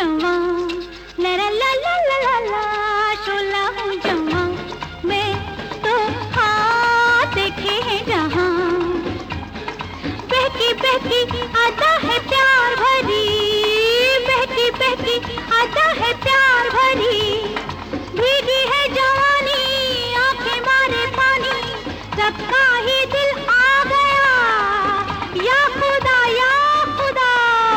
जवां, ला ला ला ला ला ला ला, शोला हूँ जवां मैं तो, हाँ देखे हैं जहां। बहकी बहकी आता है प्यार भरी, बहकी बहकी आता है प्यार भरी, भीगी है जवानी आंखें मारे पानी, सबका ही दिल आ गया, या खुदा या खुदा।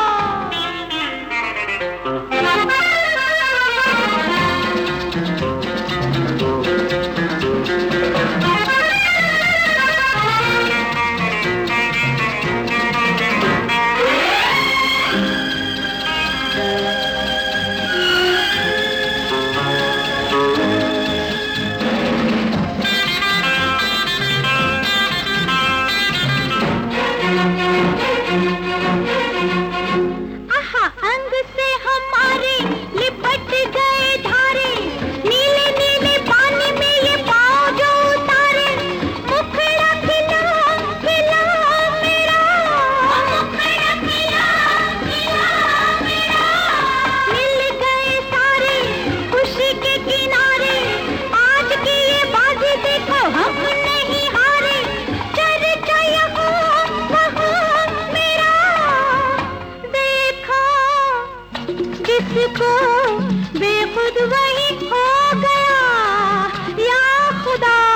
जिसको बेखुद वही हो गया, या खुदा।